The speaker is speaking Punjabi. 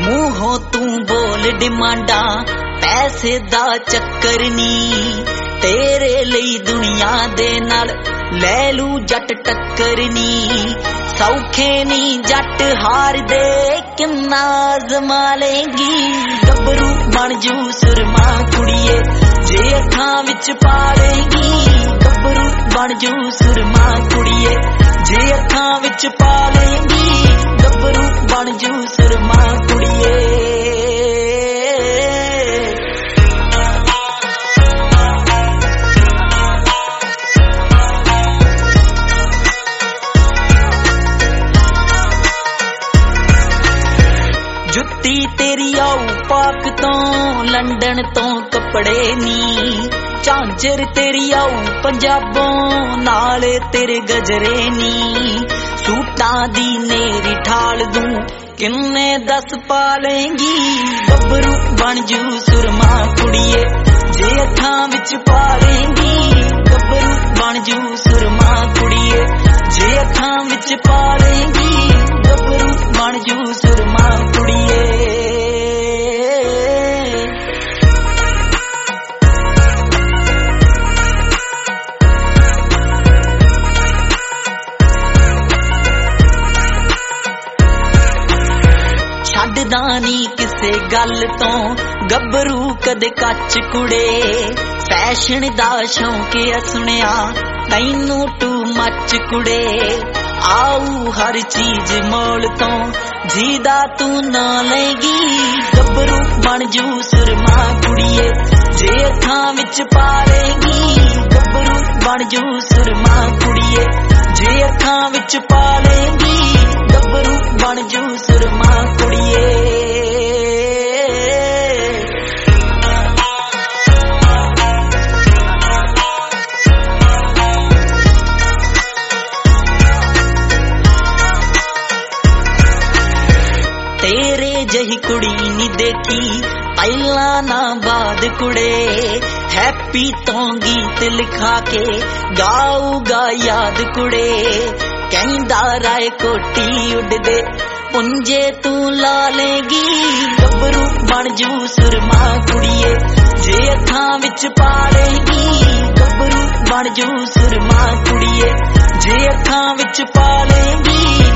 ਮੂੰਹੋਂ ਤੂੰ ਬੋਲ ਡਿਮਾਂਡਾ ਪੈਸੇ ਦਾ ਚੱਕਰ ਨੀ ਤੇਰੇ ਲਈ ਦੁਨੀਆ ਦੇ ਨਾਲ ਲੈ ਲੂ ਜੱਟ ਟੱਕਰ ਨੀ ਸੌਖੇ ਨੀ ਜੱਟ ਹਾਰਦੇ ਕਿੰਨਾ ਅਜ਼ਮਾ ਲੇਂਗੀ ਗੱਭਰੂ ਬਣ ਜੂ ਸੁਰਮਾ ਕੁੜੀਏ ਜੇ ਅੱਖਾਂ ਵਿੱਚ ਪਾ ਲੇਂਗੀ ਗੱਭਰੂ ਬਣ ਜੂ ਸੁਰਮਾ ਕੁੜੀਏ ਜੇ ਅੱਖਾਂ ਵਿੱਚ ਪਾ ਲੇਂਗੀ ਗੱਭਰੂ ਬਣ ਜੂ ਸੁਰਮਾ ਕੁੜੀਏ ਜੁੱਤੀ ਤੇਰੀ ਆਊ ਪਾਕ ਤੋਂ ਲੰਡਨ ਤੋਂ ਕੱਪੜੇ ਨੀ ਝਾਂਜਰ ਤੇਰੀ ਆਊ ਪੰਜਾਬੋਂ ਨਾਲ ਤੇਰੇ ਗਜਰੇ ਨੀ ਸੂਟਾਂ ਦੀ ਨੇਰੀ ਠਾਲ ਦੂੰ ਕਿੰਨੇ ਦੱਸ ਪਾ ਲੇਂਗੀ ਗੱਭਰੂ ਬਣ ਜੂ ਸੁਰਮਾ ਕੁੜੀਏ ਜੇ ਅੱਖਾਂ ਵਿੱਚ ਪਾ ਲੇਂਗੀ ਗੱਭਰੂ ਬਣ ਜੂ ਸੁਰਮਾ ਕੁੜੀਏ ਜੇ ਅੱਖਾਂ ਵਿੱਚ ਪਾ ਲੇਂਗੀ ਗੱਭਰੂ ਬਣ ਜੂ ਸੁਰਮਾ ਕੁੜੀਏ ਛੱਡਦਾ ਨੀ ਕਿਸੇ ਗੱਲ ਤੋਂ ਗੱਭਰੂ ਕਦੇ ਕੱਚ ਕੁੜੇ ਫੈਸ਼ਨ ਦਾ ਸ਼ੌਂਕ ਆ ਸੁਣਿਆ ਤੈਨੂੰ ਟੂ ਮੱਚ ਕੁੜੇ ਆਊ ਹਰ ਚੀਜ਼ ਮੋਲ ਤੋਂ ਜੀਦਾ ਤੂੰ ਨਾ ਲਏਗੀ ਗੱਭਰੂ ਬਣ ਜੂ ਸੁਰਮਾ ਕੁੜੀਏ ਜੇ ਅੱਖਾਂ ਵਿੱਚ ਪਾ ਲੇਂਗੀ ਗੱਭਰੂ ਬਣ ਜੂ ਸੁਰਮਾ ਕੁੜੀਏ ਜੇ ਅੱਖਾਂ ਵਿੱਚ ਪਾ ਲੇਂਗੀ ਗੱਭਰੂ ਬਣ ਜੂ ਸੁਰਮਾ ਕੁੜੀਏ ਤੇਰੇ ਜਹੀ ਕੁੜੀ ਨੀ ਦੇਖੀ ਪਹਿਲਾਂ ਨਾ ਬਾਦ ਕੁੜੇ ਹੈਪੀ ਤੋਂ ਗੀਤ ਲਿਖਾ ਕੇ ਗਾਊਗਾ ਯਾਦ ਕੁੜੇ ਕਹਿੰਦਾ ਰਾਏ ਕੋਟੀ ਉੱਡਦੇ ਪੁੰਜੇ ਤੂੰ ਲਾ ਲੇਗੀ ਗੱਭਰੂ ਬਣ ਜੂ ਸੁਰਮਾ ਕੁੜੀਏ ਜੇ ਅੱਖਾਂ ਵਿੱਚ ਪਾ ਲੇਗੀ ਗੱਭਰੂ ਬਣ ਜੂ ਸੁਰਮਾ ਕੁੜੀਏ ਜੇ ਅੱਖਾਂ ਵਿੱਚ ਪਾ ਲੇਗੀ